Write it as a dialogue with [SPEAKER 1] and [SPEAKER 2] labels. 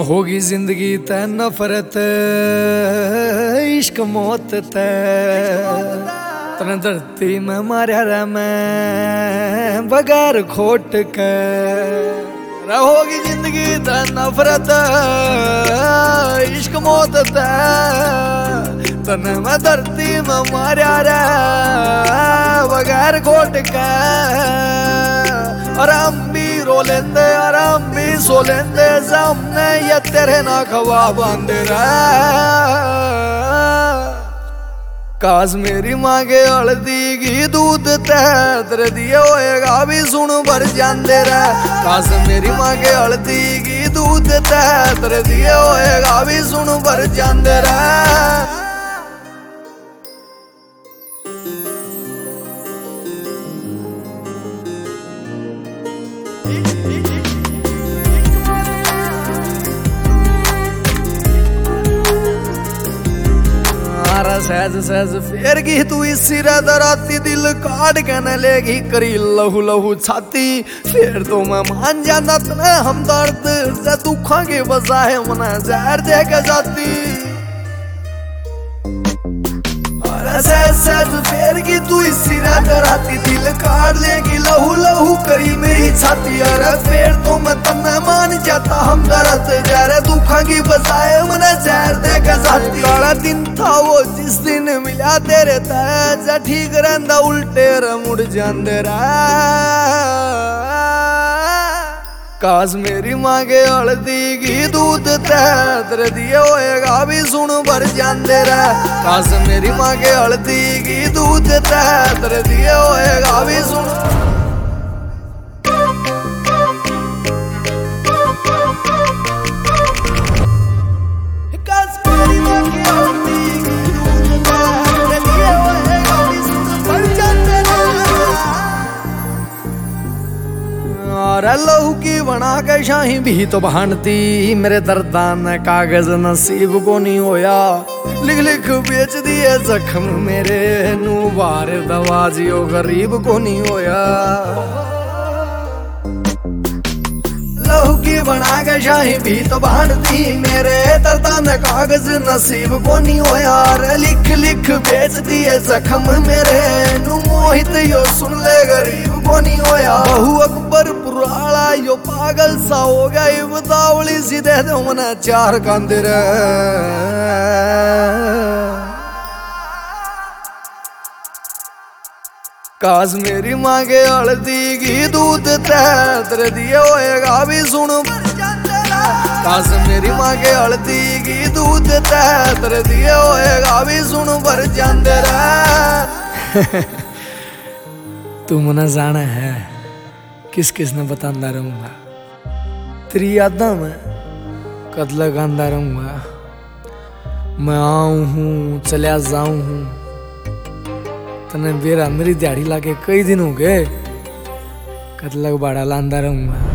[SPEAKER 1] होगी जिंदगी ते नफरत इश्क मौत ते तन धरती में मारा रे मैं बगैर खोट के। होगी जिंदगी ते नफरत इश्क मौत ते तन मैं धरती में मारा रे बगैर खोट के। और हम भी रो लेंदे और हम भी सो लेंदे सामने ये तेरे ना ख्वाब आंदे काश मेरी माँ के हल्दी की दूध तेरे दिए होएगा भी सुन भर जाते रह। काश मेरी माँ के हल्दी की दूध तेरे दिए होएगा भी सुन भर जाते रह। सहज सहज फेर की तू इसी राती दिल काट के न लेगी करी लहू लहू छाती। फिर तो मैं मान जाना तने हम दर्द से दुखा के बजाय मना जहर दे के जाती। सहज सहज फेर की तू इसी राती दिल काट लेगी लहू लहू करी मेरी छाती। अरे फिर तो मैं तन्ना मान जाता हम दर्द जहर दुखा की बजाय मना जहर दे के जाती। काला दिन था वो जिस दिन मिला तेरे तज ठीक रहंदा उल्टे मुड़ जांदे काश मेरी माँ के हल्दी की दूध तेरे दिए होएगा भी सुन भर जाते रह। काश मेरी माँ के हल्दी की दूध तेरे दिए होएगा भी सुन। और लहू की बना के शाही भी तो बहानती मेरे दर्दान कागज नसीब को नहीं होया। लिख लिख बेच दिए जख्म मेरे नू बार दवा जियो गरीब को नहीं होया। लहू की बना के शाही भी तो बहानती मेरे दर्दान कागज नसीब को नहीं होया। लिख लिख बेच दिए जख्म मेरे नू मोहित यो सुन ले गरीब को नहीं होया। बहु अकबर पुराला यो पागल सा हो गया ये बतावली सी दे दो मना चार कांदर। काश मेरी माँ के हल्दी की दूध तेरे दिए होएगा भी सुन। काश मेरी माँ के हल्दी की दूध तेरे दिए होएगा भी सुन भर जाते रह। तू मना जाना है किस किस ने बतांदा रहूंगा तेरी यादा में कद लगांदा रहूंगा। मैं आऊं हूँ चलिया जाऊं हूँ तने बेरा मेरी दिहाड़ी लाके कई दिन हो गए कद लग बाड़ा लांदा रहूंगा।